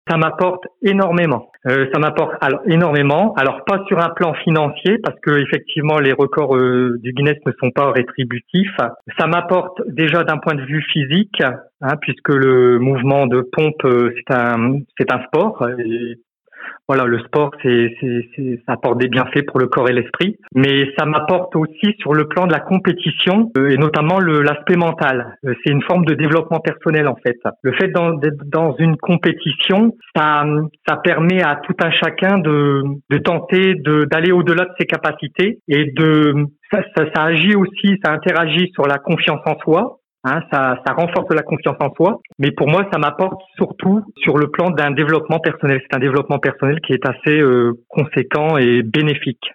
Ça m'apporte énormément. Ça m'apporte énormément. Alors pas sur un plan financier parce que effectivement les records du Guinness ne sont pas rétributifs. Ça m'apporte déjà d'un point de vue physique, puisque le mouvement de pompe c'est un sport. Et voilà, le sport, ça apporte des bienfaits pour le corps et l'esprit, mais ça m'apporte aussi sur le plan de la compétition et notamment l'aspect mental. C'est une forme de développement personnel en fait. Le fait d'être dans une compétition, ça permet à tout un chacun de tenter d'aller au-delà de ses capacités et ça agit aussi, ça interagit sur la confiance en soi. Ça renforce la confiance en soi, mais pour moi, ça m'apporte surtout sur le plan d'un développement personnel. C'est un développement personnel qui est assez conséquent et bénéfique.